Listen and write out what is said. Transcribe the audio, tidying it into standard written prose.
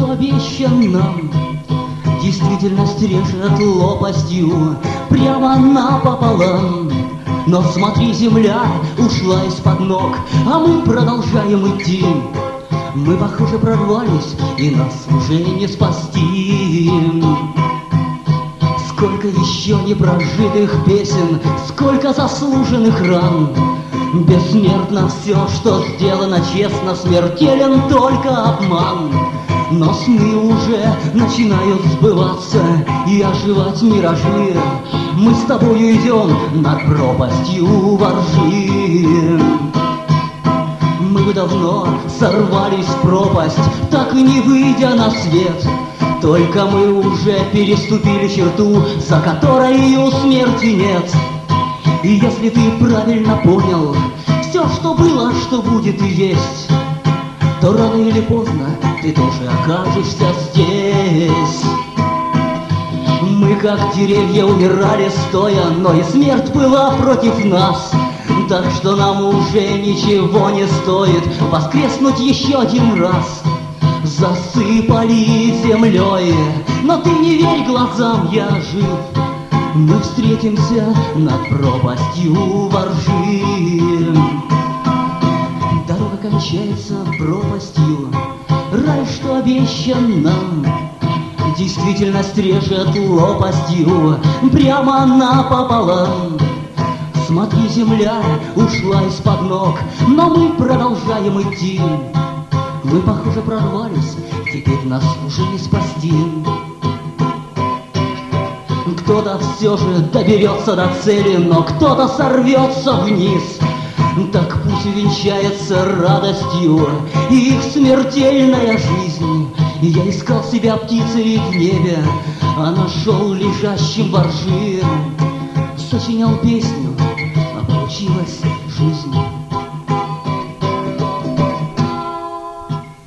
что обещан нам, действительность режет лопастью прямо напополам. Но смотри, земля ушла из-под ног, а мы продолжаем идти. Мы, похоже, прорвались, и нас уже не спасти. Сколько еще непрожитых песен, сколько заслуженных ран. Бессмертно все, что сделано честно, смертелен только обман. Но сны уже начинают сбываться и оживать миражи. Мы с тобою идем над пропастью воржи. Мы бы давно сорвались в пропасть, так и не выйдя на свет. Только мы уже переступили черту, за которой у смерти нет. И если ты правильно понял все, что было, что будет и есть, то рано или поздно ты тоже окажешься здесь. Мы, как деревья, умирали стоя, но и смерть была против нас. Так что нам уже ничего не стоит воскреснуть еще один раз. Засыпали землей, но ты не верь глазам, я жив. Мы встретимся над пропастью воржи. Дорога кончается пропастью, рай, что обещан нам, действительность режет лопастью прямо напополам. Смотри, земля ушла из-под ног, но мы продолжаем идти. Мы, похоже, прорвались, теперь нас уже не спасти. Кто-то все же доберется до цели, но кто-то сорвется вниз. Так пусть увенчается радостью их смертельная жизнь. И я искал себя птицей в небе, а нашел лежащим во ржи. Сочинял песню, а получилась жизнь.